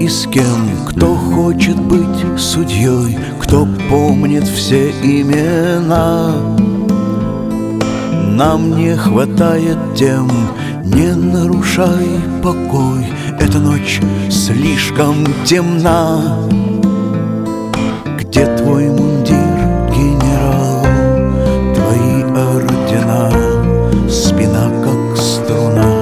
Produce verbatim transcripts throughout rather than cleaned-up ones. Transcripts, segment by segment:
с кем, кто хочет быть судьей, кто помнит все имена. Нам не хватает тем, не нарушай покой, эта ночь слишком темна. Где твой мундир, генерал, твои ордена, спина как струна?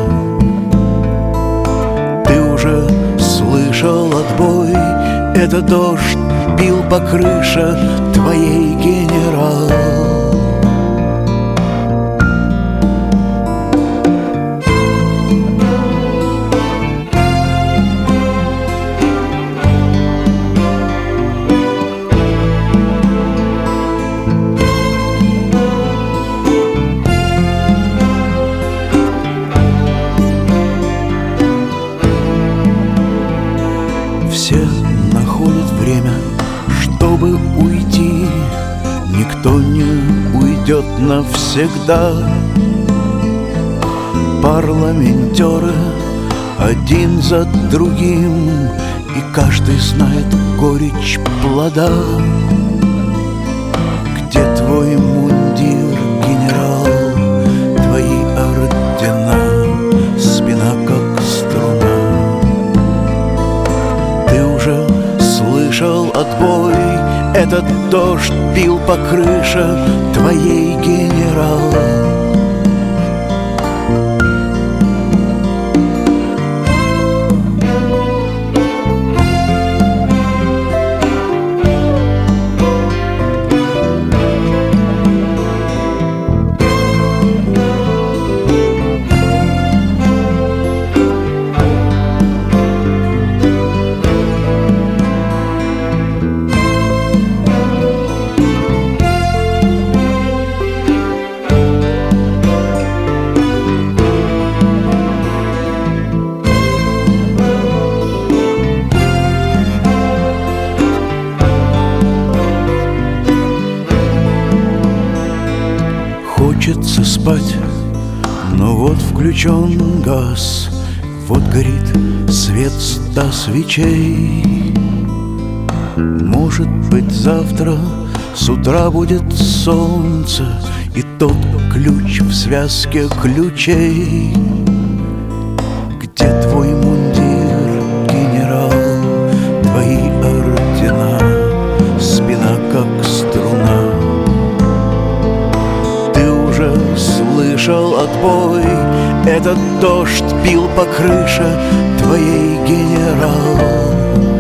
Ты уже слышал отбой, это дождь бил по крыше твоей, генерал. Все находят время, чтобы уйти, никто не уйдет навсегда. Парламентеры один за другим, и каждый знает горечь плода. Где твой мундир, генерал, твои ордена, спина как струна? Ты уже слышал отбой, этот дождь бил по крыше твоей, генерал. Хочется спать, но вот включен газ, вот горит свет ста свечей. Может быть, завтра с утра будет солнце, и тот ключ в связке ключей. Где твой мундир, генерал, твои ордена, спина как струна? Слышал отбой, этот дождь бил по крыше твоей, генерал.